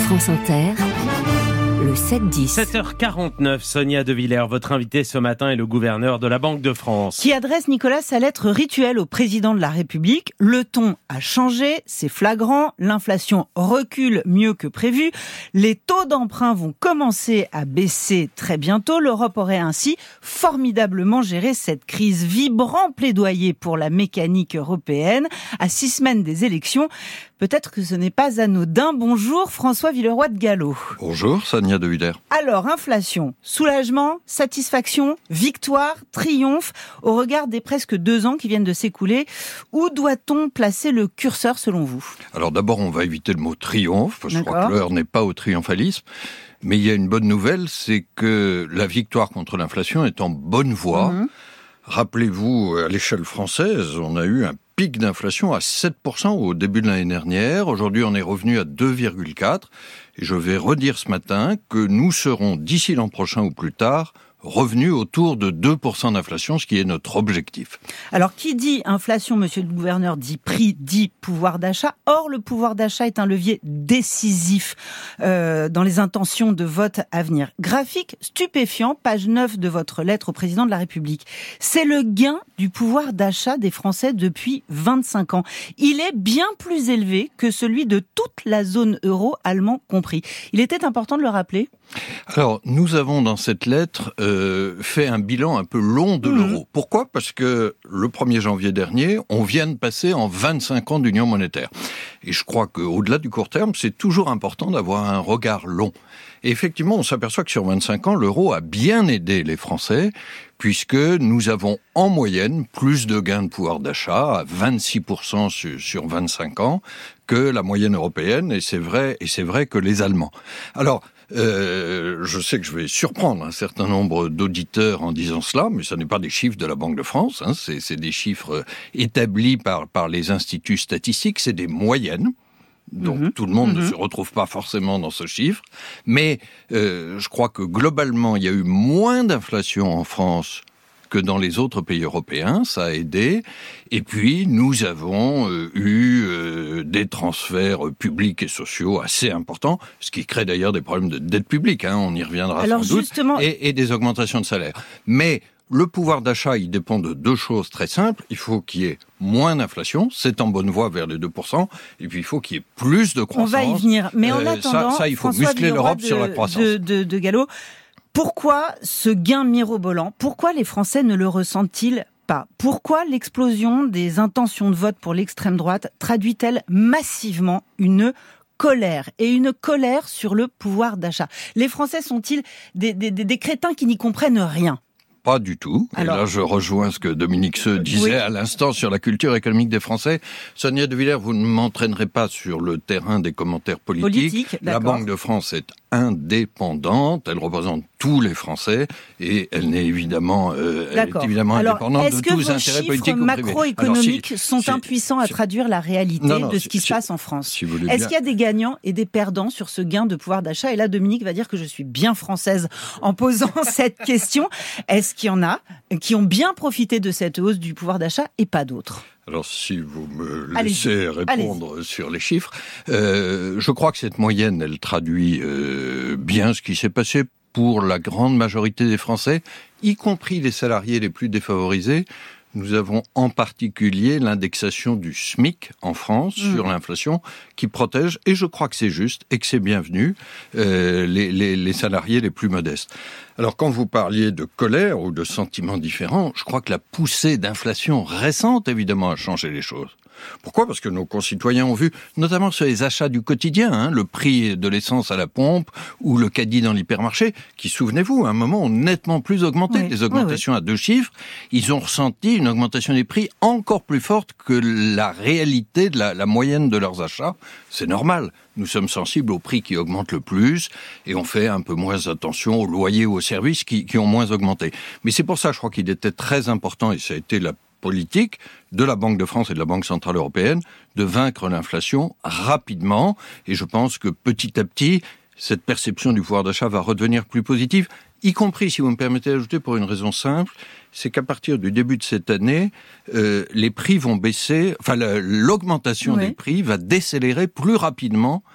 France Inter, le 7-10. 7h49, Sonia De Villers, votre invité ce matin est le gouverneur de la Banque de France. Qui adresse, Nicolas, sa lettre rituelle au président de la République. Le ton a changé, c'est flagrant, l'inflation recule mieux que prévu, les taux d'emprunt vont commencer à baisser très bientôt. L'Europe aurait ainsi formidablement géré cette crise. Vibrant plaidoyer pour la mécanique européenne à 6 semaines des élections. Peut-être que ce n'est pas anodin. Bonjour François Villeroy de Galhau. Bonjour Sonia De Villers. Alors, inflation, soulagement, satisfaction, victoire, triomphe, au regard des presque 2 ans qui viennent de s'écouler, où doit-on placer le curseur selon vous ? Alors d'abord, on va éviter le mot triomphe, parce que je crois que l'heure n'est pas au triomphalisme. Mais il y a une bonne nouvelle, c'est que la victoire contre l'inflation est en bonne voie. Rappelez-vous, à l'échelle française, on a eu un pic d'inflation à 7% au début de l'année dernière. Aujourd'hui, on est revenu à 2,4%. Et je vais redire ce matin que nous serons, d'ici l'an prochain ou plus tard, revenus autour de 2% d'inflation, ce qui est notre objectif. Alors, qui dit inflation, monsieur le gouverneur, dit prix, dit pouvoir d'achat. Or, le pouvoir d'achat est un levier décisif dans les intentions de vote à venir. Graphique stupéfiant, page 9 de votre lettre au président de la République. C'est le gain du pouvoir d'achat des Français depuis 25 ans. Il est bien plus élevé que celui de toute la zone euro, allemand compris. Il était important de le rappeler ? Alors, nous avons dans cette lettre fait un bilan un peu long de l'euro. Pourquoi ? Parce que le 1er janvier dernier, on vient de passer en 25 ans d'union monétaire. Et je crois qu'au-delà du court terme, c'est toujours important d'avoir un regard long. Et effectivement, on s'aperçoit que sur 25 ans, l'euro a bien aidé les Français, puisque nous avons en moyenne plus de gains de pouvoir d'achat, à 26% sur 25 ans, que la moyenne européenne, et c'est vrai que les Allemands. Alors, je sais que je vais surprendre un certain nombre d'auditeurs en disant cela, mais ce n'est pas des chiffres de la Banque de France, hein, c'est des chiffres établis par les instituts statistiques, c'est des moyennes. Donc tout le monde ne se retrouve pas forcément dans ce chiffre, mais je crois que globalement il y a eu moins d'inflation en France que dans les autres pays européens, ça a aidé. Et puis, nous avons eu des transferts publics et sociaux assez importants, ce qui crée d'ailleurs des problèmes de dette publique, hein, on y reviendra sans doute, justement... et des augmentations de salaire. Mais le pouvoir d'achat, il dépend de 2 choses très simples. Il faut qu'il y ait moins d'inflation, c'est en bonne voie vers les 2%, et puis il faut qu'il y ait plus de croissance. On va y venir, mais en attendant, ça il faut muscler l'Europe sur la croissance. De Galhau, pourquoi ce gain mirobolant ? Pourquoi les Français ne le ressentent-ils pas ? Pourquoi l'explosion des intentions de vote pour l'extrême droite traduit-elle massivement une colère, et une colère sur le pouvoir d'achat ? Les Français sont-ils des crétins qui n'y comprennent rien ? Pas du tout. Alors, et là, je rejoins ce que Dominique Seux disait à l'instant sur la culture économique des Français. Sonia De Villers, vous ne m'entraînerez pas sur le terrain des commentaires politiques. La Banque de France est indépendante. Elle représente tous les Français et elle est évidemment indépendante de tous les intérêts politiques ou privés. Est-ce que vos chiffres macroéconomiques sont impuissants à traduire la réalité de ce qui se passe en France ? Est-ce qu'il y a des gagnants et des perdants sur ce gain de pouvoir d'achat ? Et là, Dominique va dire que je suis bien française en posant cette question. Est-ce qu'il y en a qui ont bien profité de cette hausse du pouvoir d'achat et pas d'autres ? Alors, si vous me laissez répondre sur les chiffres, je crois que cette moyenne, elle traduit bien ce qui s'est passé pour la grande majorité des Français, y compris les salariés les plus défavorisés. Nous avons en particulier l'indexation du SMIC en France sur l'inflation qui protège, et je crois que c'est juste et que c'est bienvenu, les salariés les plus modestes. Alors quand vous parliez de colère ou de sentiments différents, je crois que la poussée d'inflation récente évidemment a changé les choses. Pourquoi ? Parce que nos concitoyens ont vu, notamment sur les achats du quotidien, le prix de l'essence à la pompe ou le caddie dans l'hypermarché, qui, souvenez-vous, à un moment ont nettement plus augmenté, des augmentations à 2 chiffres. Ils ont ressenti une augmentation des prix encore plus forte que la réalité de la moyenne de leurs achats. C'est normal. Nous sommes sensibles aux prix qui augmentent le plus et on fait un peu moins attention aux loyers ou aux services qui ont moins augmenté. Mais c'est pour ça, je crois qu'il était très important, et ça a été la politique de la Banque de France et de la Banque Centrale Européenne de vaincre l'inflation rapidement. Et je pense que petit à petit, cette perception du pouvoir d'achat va redevenir plus positive, y compris, si vous me permettez d'ajouter, pour une raison simple, c'est qu'à partir du début de cette année, les prix vont baisser, enfin l'augmentation des prix va décélérer plus rapidement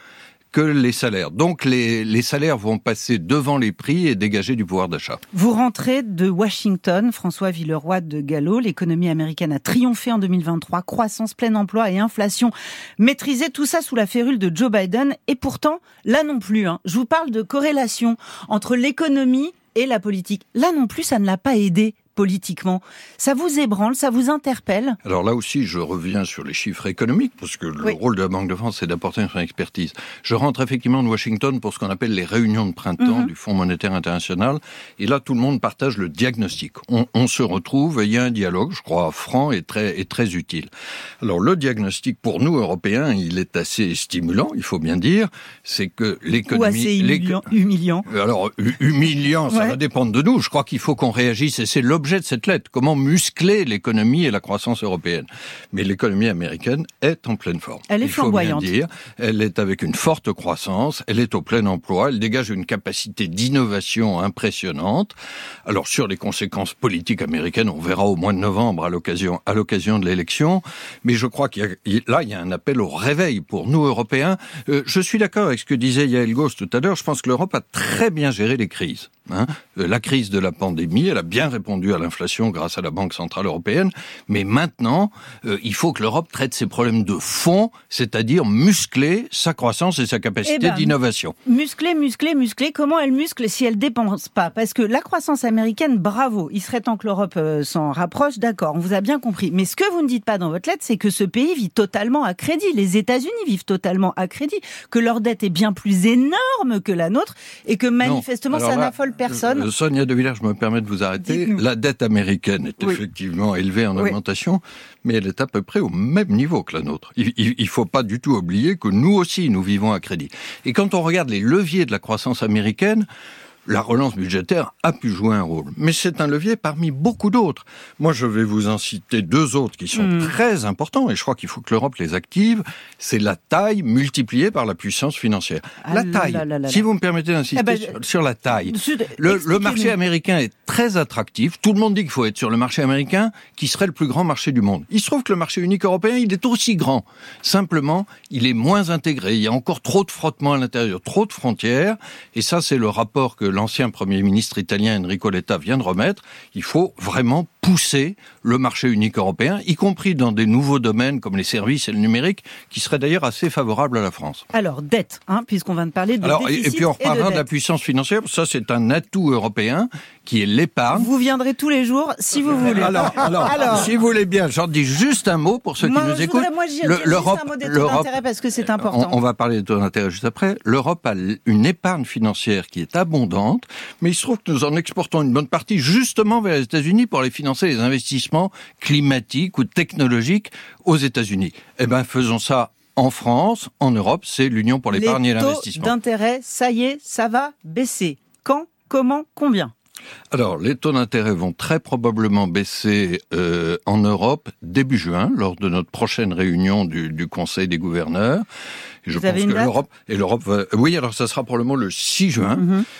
que les salaires. Donc les salaires vont passer devant les prix et dégager du pouvoir d'achat. Vous rentrez de Washington, François Villeroy de Galhau. L'économie américaine a triomphé en 2023. Croissance, plein emploi et inflation maîtrisée. Tout ça sous la férule de Joe Biden. Et pourtant, là non plus, je vous parle de corrélation entre l'économie et la politique. Là non plus, ça ne l'a pas aidé politiquement. Ça vous ébranle, ça vous interpelle? Alors là aussi, je reviens sur les chiffres économiques, parce que le rôle de la Banque de France, c'est d'apporter son expertise. Je rentre effectivement de Washington pour ce qu'on appelle les réunions de printemps du Fonds monétaire international, et là, tout le monde partage le diagnostic. On se retrouve, et il y a un dialogue, je crois, franc et très utile. Alors le diagnostic, pour nous, Européens, il est assez stimulant, il faut bien dire, c'est que l'économie... Ou assez humiliant. Alors, humiliant, ça va dépendre de nous. Je crois qu'il faut qu'on réagisse, et c'est l'objet de cette lettre, comment muscler l'économie et la croissance européenne. Mais l'économie américaine est en pleine forme. Elle est flamboyante. Il faut bien dire, elle est avec une forte croissance, elle est au plein emploi, elle dégage une capacité d'innovation impressionnante. Alors sur les conséquences politiques américaines, on verra au mois de novembre à l'occasion de l'élection, mais je crois qu'il y a un appel au réveil pour nous Européens. Je suis d'accord avec ce que disait Yael Gauss tout à l'heure, je pense que l'Europe a très bien géré les crises. La crise de la pandémie, elle a bien répondu à l'inflation grâce à la Banque centrale européenne, mais maintenant, il faut que l'Europe traite ses problèmes de fond, c'est-à-dire muscler sa croissance et sa capacité d'innovation. Muscler, comment elle muscle si elle dépense pas? Parce que la croissance américaine, bravo, il serait temps que l'Europe s'en rapproche, d'accord, on vous a bien compris. Mais ce que vous ne dites pas dans votre lettre, c'est que ce pays vit totalement à crédit. Les États-Unis vivent totalement à crédit, que leur dette est bien plus énorme que la nôtre et que manifestement ça n'affole personne. Sonia De Villers, je me permets de vous arrêter. Dites-nous. La dette américaine est effectivement élevée en augmentation, mais elle est à peu près au même niveau que la nôtre. Il faut pas du tout oublier que nous aussi, nous vivons à crédit. Et quand on regarde les leviers de la croissance américaine, la relance budgétaire a pu jouer un rôle. Mais c'est un levier parmi beaucoup d'autres. Moi, je vais vous en citer deux autres qui sont très importants, et je crois qu'il faut que l'Europe les active. C'est la taille multipliée par la puissance financière. La taille, si vous me permettez d'insister sur la taille. Le marché américain est très attractif. Tout le monde dit qu'il faut être sur le marché américain, qui serait le plus grand marché du monde. Il se trouve que le marché unique européen, il est aussi grand. Simplement, il est moins intégré. Il y a encore trop de frottements à l'intérieur, trop de frontières, et ça, c'est le rapport que l'ancien Premier ministre italien Enrico Letta vient de remettre. Il faut vraiment pousser le marché unique européen, y compris dans des nouveaux domaines comme les services et le numérique, qui seraient d'ailleurs assez favorables à la France. Alors, dette, puisqu'on vient de parler de déficit et puis on reparlera de la puissance financière. Ça, c'est un atout européen qui est l'épargne. Vous viendrez tous les jours, si vous voulez. Alors, si vous voulez bien, j'en dis juste un mot pour ceux qui nous écoutent. L'Europe, juste un mot des taux d'intérêt parce que c'est important. On va parler des taux d'intérêt juste après. L'Europe a une épargne financière qui est abondante, mais il se trouve que nous en exportons une bonne partie justement vers les États-Unis pour aller financer les investissements climatiques ou technologiques aux États-Unis. Eh bien, faisons ça en France, en Europe, c'est l'Union pour l'épargne et l'investissement. Les taux d'intérêt, ça y est, ça va baisser. Quand, comment, combien ? Alors, les taux d'intérêt vont très probablement baisser en Europe début juin, lors de notre prochaine réunion du Conseil des gouverneurs. Et je pense que l'Europe va... Oui, alors ça sera probablement le 6 juin,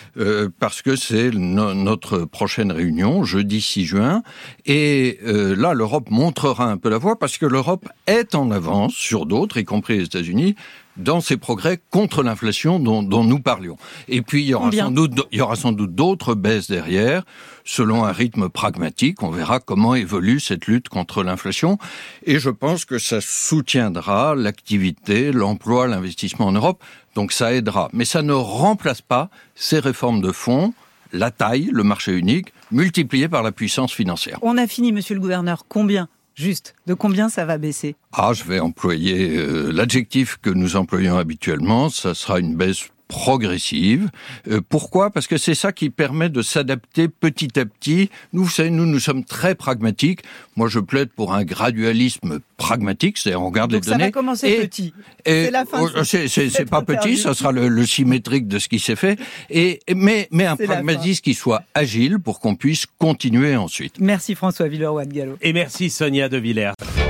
parce que c'est notre prochaine réunion, jeudi 6 juin. Et là, l'Europe montrera un peu la voie, parce que l'Europe est en avance sur d'autres, y compris les États-Unis, dans ces progrès contre l'inflation dont nous parlions. Et puis, il y aura sans doute d'autres baisses derrière, selon un rythme pragmatique. On verra comment évolue cette lutte contre l'inflation. Et je pense que ça soutiendra l'activité, l'emploi, l'investissement en Europe. Donc ça aidera. Mais ça ne remplace pas ces réformes de fond, la taille, le marché unique, multiplié par la puissance financière. On a fini, monsieur le gouverneur. Combien ? Juste, de combien ça va baisser ? Je vais employer l'adjectif que nous employons habituellement, ça sera une baisse progressive. Pourquoi ? Parce que c'est ça qui permet de s'adapter petit à petit. Nous, vous savez, nous sommes très pragmatiques. Moi, je plaide pour un gradualisme pragmatique, c'est-à-dire on regarde les données. Donc ça va commencer petit. C'est la fin. C'est pas petit, ça sera le symétrique de ce qui s'est fait. Mais un pragmatisme qui soit agile pour qu'on puisse continuer ensuite. Merci François Villeroy de Galhau. Et merci Sonia De Villers.